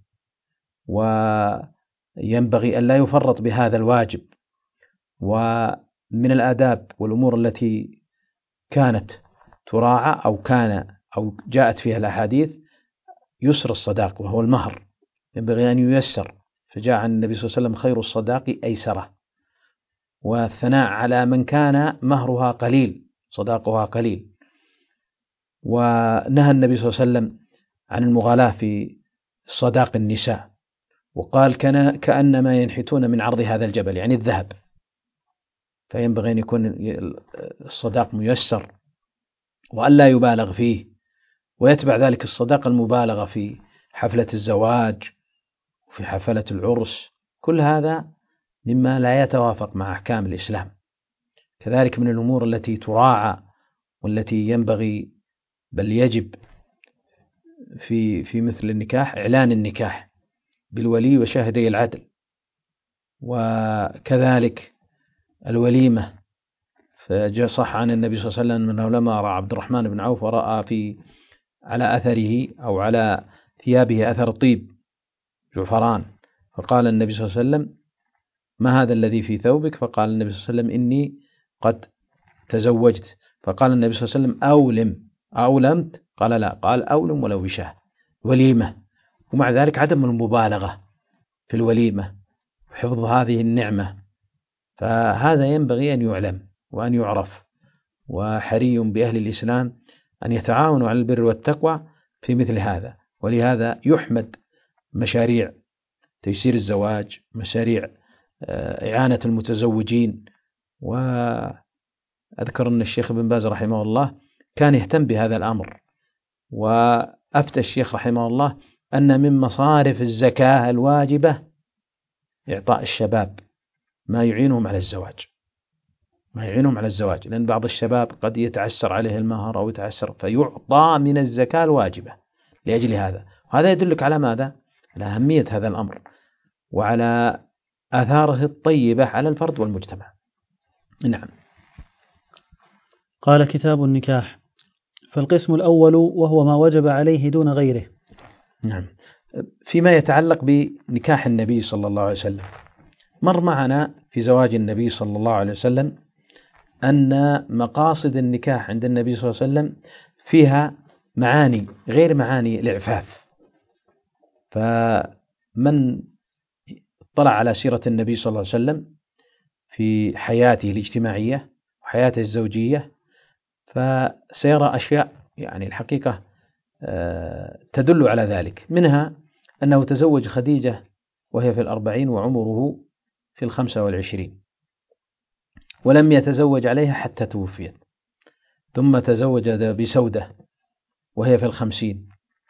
وينبغي أن لا يفرط بهذا الواجب. ومن الآداب والأمور التي كانت تراعى أو كان أو جاءت فيها الأحاديث يسر الصداق وهو المهر، ينبغي أن ييسر، فجاء عن النبي صلى الله عليه وسلم: خير الصداق أيسره. والثناء على من كان مهرها قليل صداقها قليل. ونهى النبي صلى الله عليه وسلم عن المغالاة في صداق النساء، وقال: كان كأنما ينحتون من عرض هذا الجبل، يعني الذهب. فينبغي أن يكون الصداق ميسر وأن لا يبالغ فيه، ويتبع ذلك الصداق المبالغة في حفلة الزواج وفي حفلة العرس. كل هذا مما لا يتوافق مع أحكام الإسلام. كذلك من الأمور التي تراعى والتي ينبغي بل يجب في في مثل النكاح إعلان النكاح بالولي وشاهدي العدل، وكذلك الوليمة. فجاء صح عن النبي صلى الله عليه وسلم أنه لما رأى عبد الرحمن بن عوف ورأى في على أثره أو على ثيابه أثر طيب زعفران، فقال النبي صلى الله عليه وسلم: ما هذا الذي في ثوبك؟ فقال النبي صلى الله عليه وسلم: إني قد تزوجت. فقال النبي صلى الله عليه وسلم: أولم أولمت؟ قال لا. قال: أولم ولو بشاه. وليمة. ومع ذلك عدم المبالغة في الوليمة وحفظ هذه النعمة، فهذا ينبغي أن يعلم وأن يعرف. وحري بأهل الإسلام أن يتعاونوا على البر والتقوى في مثل هذا. ولهذا يحمد مشاريع تيسير الزواج، مشاريع إعانة المتزوجين. وأذكر أن الشيخ ابن باز رحمه الله كان يهتم بهذا الأمر، وأفتى الشيخ رحمه الله أن من مصارف الزكاة الواجبة إعطاء الشباب ما يعينهم على الزواج، ما يعينهم على الزواج، لأن بعض الشباب قد يتعسر عليه المهر أو يتعسر، فيعطى من الزكاة الواجبة لأجل هذا. وهذا يدلك على ماذا؟ على أهمية هذا الأمر وعلى آثاره الطيبة على الفرد والمجتمع. نعم. قال: كتاب النكاح. فالقسم الأول وهو ما وجب عليه دون غيره. نعم. فيما يتعلق بنكاح النبي صلى الله عليه وسلم، مر معنا في زواج النبي صلى الله عليه وسلم أن مقاصد النكاح عند النبي صلى الله عليه وسلم فيها معاني غير معاني الإعفاف. فمن اطلع على سيرة النبي صلى الله عليه وسلم في حياته الاجتماعية وحياته الزوجية فسيرى أشياء يعني الحقيقة تدل على ذلك. منها أنه تزوج خديجة وهي في الأربعين وعمره في الخمسة والعشرين، ولم يتزوج عليها حتى توفيت. ثم تزوج بسودة وهي في الخمسين،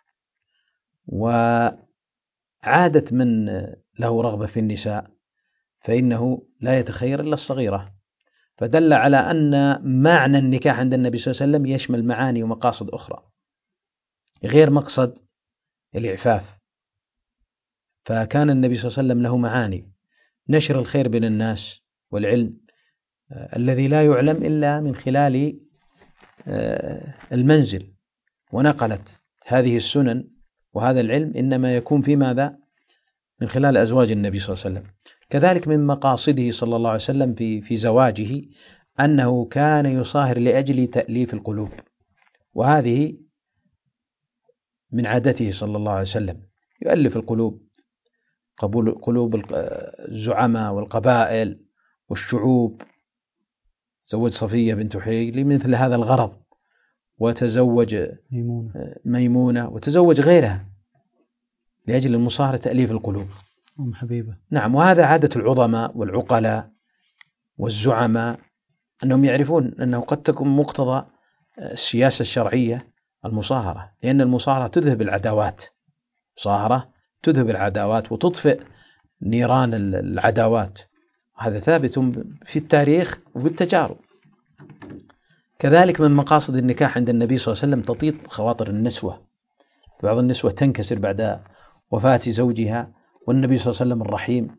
وعادت من له رغبة في النساء فإنه لا يتخير إلا الصغيرة. فدل على أن معنى النكاح عند النبي صلى الله عليه وسلم يشمل معاني ومقاصد أخرى غير مقصد الإعفاف. فكان النبي صلى الله عليه وسلم له معاني: نشر الخير بين الناس، والعلم الذي لا يعلم إلا من خلال المنزل. ونقلت هذه السنن وهذا العلم إنما يكون في ماذا؟ من خلال أزواج النبي صلى الله عليه وسلم. كذلك من مقاصده صلى الله عليه وسلم في في زواجه أنه كان يصاهر لأجل تأليف القلوب، وهذه من عادته صلى الله عليه وسلم، يؤلف القلوب، قبول قلوب الزعماء والقبائل والشعوب. تزوج صفية بنت حيي لمثل هذا الغرض، وتزوج ميمونة, ميمونة وتزوج غيرها لأجل المصاهرة تأليف القلوب. أم حبيبة. نعم. وهذا عادة العظماء والعقلاء والزعماء، أنهم يعرفون أنه قد تكون مقتضى السياسة الشرعية المصاهرة، لأن المصاهرة تذهب العداوات، مصاهرة تذهب العداوات وتطفئ نيران العداوات. هذا ثابت في التاريخ وبالتجارب. كذلك من مقاصد النكاح عند النبي صلى الله عليه وسلم تطيب خواطر النسوة. بعض النسوة تنكسر بعد وفاة زوجها، والنبي صلى الله عليه وسلم الرحيم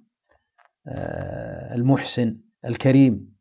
المحسن الكريم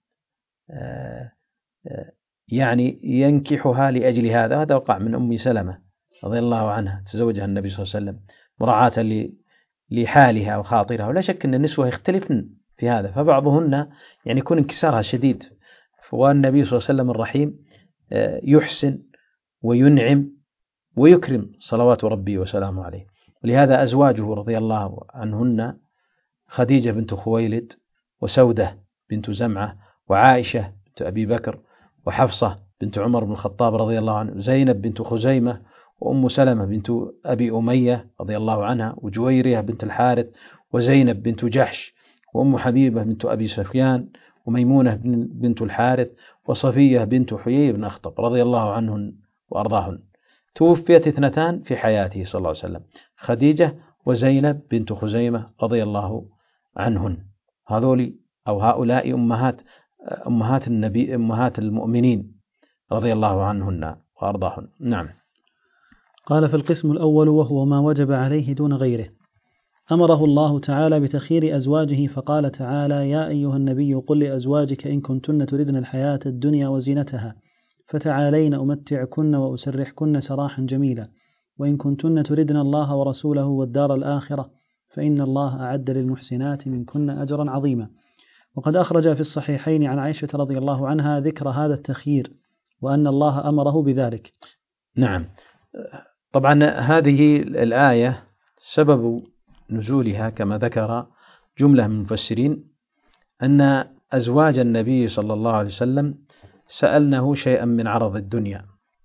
يعني ينكحها لأجل هذا. هذا وقع من أم سلمة رضي الله عنها، تزوجها النبي صلى الله عليه وسلم مراعاة لحالها وخاطرها. ولا شك أن النسوة يختلفن في هذا، فبعضهن يعني يكون انكسارها شديد، والنبي صلى الله عليه وسلم الرحيم يحسن وينعم ويكرم صلوات ربي وسلامه عليه. ولهذا أزواجه رضي الله عنهن خديجة بنت خويلد، وسودة بنت زمعة، وعائشة بنت أبي بكر، وحفصة بنت عمر بن الخطاب رضي الله عنه، زينب بنت خزيمة، وأم سلمة بنت أبي أمية رضي الله عنها، وجويرية بنت الحارث، وزينب بنت جحش، وأم حبيبة بنت أبي سفيان، وميمونة بنت الحارث، وصفية بنت حيي بن أخطب رضي الله عنهن وأرضاهن. توفيت اثنتان في حياته صلى الله عليه وسلم: خديجة وزينب بنت خزيمة رضي الله عنهن. هذول أو هؤلاء أمهات أمهات النبي أمهات المؤمنين رضي الله عنهن وأرضاهن. نعم. قال: في القسم الأول وهو ما وجب عليه دون غيره، أمره الله تعالى بتخيير أزواجه، فقال تعالى: يا أيها النبي قل لأزواجك إن كنتن تردن الحياة الدنيا وزينتها فتعالين أمتعكن وأسرحكن سراحا جميلا، وإن كنتن تردن الله ورسوله والدار الآخرة فإن الله أعد للمحسنات منكن أجرا عظيما. وقد أخرج في الصحيحين عن عائشة رضي الله عنها ذكر هذا التخيير، وأن الله أمره بذلك. نعم. طبعا هذه الآية سبب نزولها كما ذكر جملة من المفسرين أن أزواج النبي صلى الله عليه وسلم سألنه شيئا من عرض الدنيا،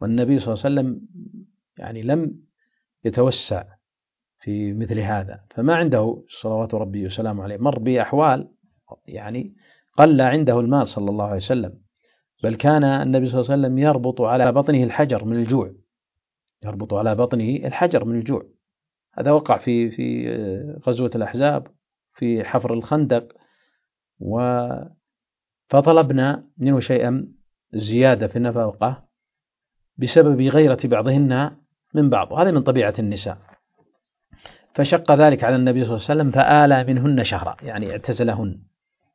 والنبي صلى الله عليه وسلم يعني لم يتوسع في مثل هذا، فما عنده صلوات ربي وسلامه عليه مر بأحوال يعني قل عنده المال صلى الله عليه وسلم، بل كان النبي صلى الله عليه وسلم يربط على بطنه الحجر من الجوع، يربط على بطنه الحجر من الجوع. هذا وقع في في غزوة الأحزاب في حفر الخندق، فطلبنا منه شيئا زيادة في النفقة بسبب غيرة بعضهن من بعض، وهذا من طبيعة النساء، فشق ذلك على النبي صلى الله عليه وسلم فآلى منهن شهرا، يعني اعتزلهن،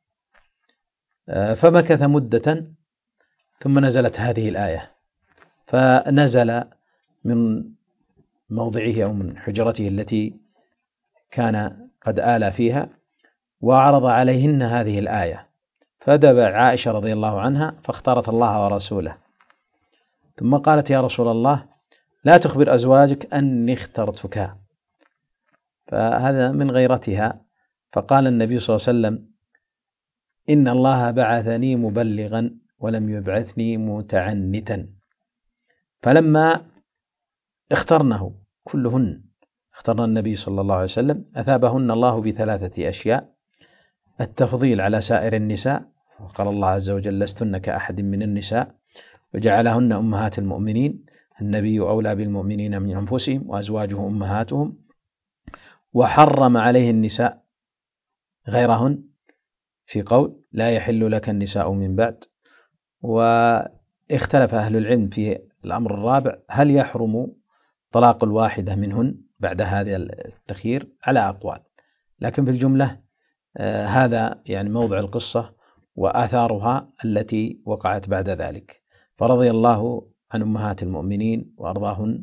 فمكث مدة ثم نزلت هذه الآية، فنزل من موضعه أو من حجرته التي كان قد آلى فيها وعرض عليهن هذه الآية، فدب عائشة رضي الله عنها فاختارت الله ورسوله، ثم قالت يا رسول الله لا تخبر أزواجك أني اخترتك، فهذا من غيرتها، فقال النبي صلى الله عليه وسلم إن الله بعثني مبلغا ولم يبعثني متعنتا، فلما اخترنه كلهن اخترنا النبي صلى الله عليه وسلم أثابهن الله بثلاثة أشياء: التفضيل على سائر النساء، وقال الله عز وجل لستن كأحد من النساء، وجعلهن أمهات المؤمنين، النبي أولى بالمؤمنين من أنفسهم وأزواجه أمهاتهم، وحرم عليه النساء غيرهن في قول لا يحل لك النساء من بعد. واختلف أهل العلم في الأمر الرابع هل يحرم طلاق الواحدة منهن بعد هذا التخيير على أقوال، لكن في الجملة آه هذا يعني موضع القصة وآثارها التي وقعت بعد ذلك، فرضي الله عن أمهات المؤمنين وأرضاهن،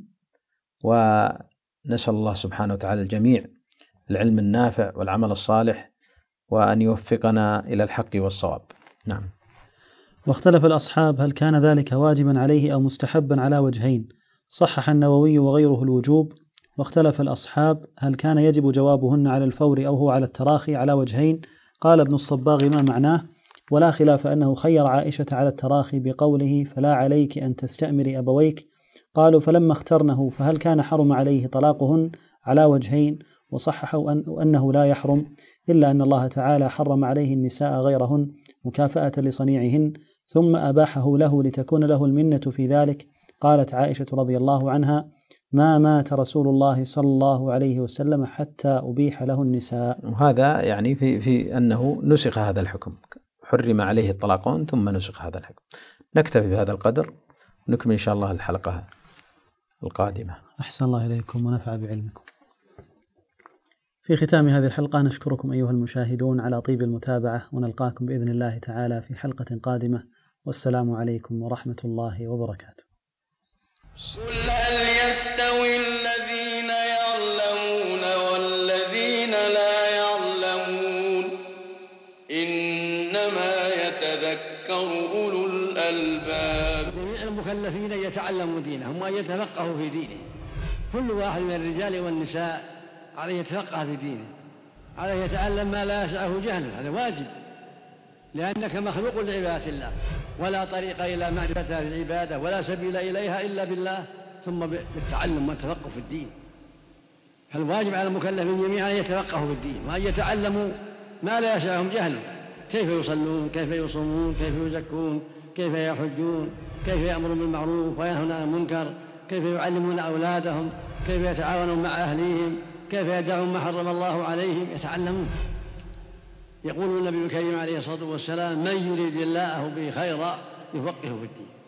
ونسأل الله سبحانه وتعالى الجميع العلم النافع والعمل الصالح، وأن يوفقنا إلى الحق والصواب. نعم. واختلف الأصحاب هل كان ذلك واجبا عليه أو مستحبا على وجهين، صحح النووي وغيره الوجوب. واختلف الأصحاب هل كان يجب جوابهن على الفور أو هو على التراخي على وجهين، قال ابن الصباغ ما معناه، ولا خلاف أنه خير عائشة على التراخي بقوله فلا عليك أن تستأمري أبويك. قالوا فلما اخترنه فهل كان حرم عليه طلاقهن على وجهين، وصححوا أن أنه لا يحرم، إلا أن الله تعالى حرم عليه النساء غيرهن مكافأة لصنيعهن، ثم أباحه له لتكون له المنة في ذلك. قالت عائشة رضي الله عنها ما مات رسول الله صلى الله عليه وسلم حتى أبيح له النساء. وهذا يعني في, في أنه نسخ هذا الحكم، حرم عليه الطلاقون ثم نسخ هذا الحكم. نكتفي بهذا القدر، نكمل إن شاء الله الحلقة القادمة. أحسن الله إليكم ونفع بعلمكم. في ختام هذه الحلقة نشكركم أيها المشاهدون على طيب المتابعة، ونلقاكم بإذن الله تعالى في حلقة قادمة، والسلام عليكم ورحمة الله وبركاته. قل هل يستوي الذين يعلمون والذين لا يعلمون إنما يتذكر أولو الألباب. جميع المكلفين يتعلموا دينهم وأن يتفقهوا في دينه، كل واحد من الرجال والنساء عليه يتفقه في دينه، عليه يتعلم ما لا يسعه جهله، هذا واجب، لأنك مخلوق لعبادة الله، ولا طريق إلى معرفة العبادة ولا سبيل إليها إلا بالله، ثم بالتعلم والتفقه في الدين. فالواجب على المكلفين جميعا أن يتفقهوا في الدين وأن يتعلموا ما لا يسعهم جهله، كيف يصلون، كيف يصومون، كيف يزكون، كيف يحجون، كيف يأمرون بالمعروف وينهون عن المنكر، كيف يعلمون أولادهم، كيف يتعاونون مع أهليهم، كيف يدعون ما حرم الله عليهم، يتعلمون. يقول النبي الكريم عليه الصلاة والسلام من يريد الله به خيرا يفقهه في الدين.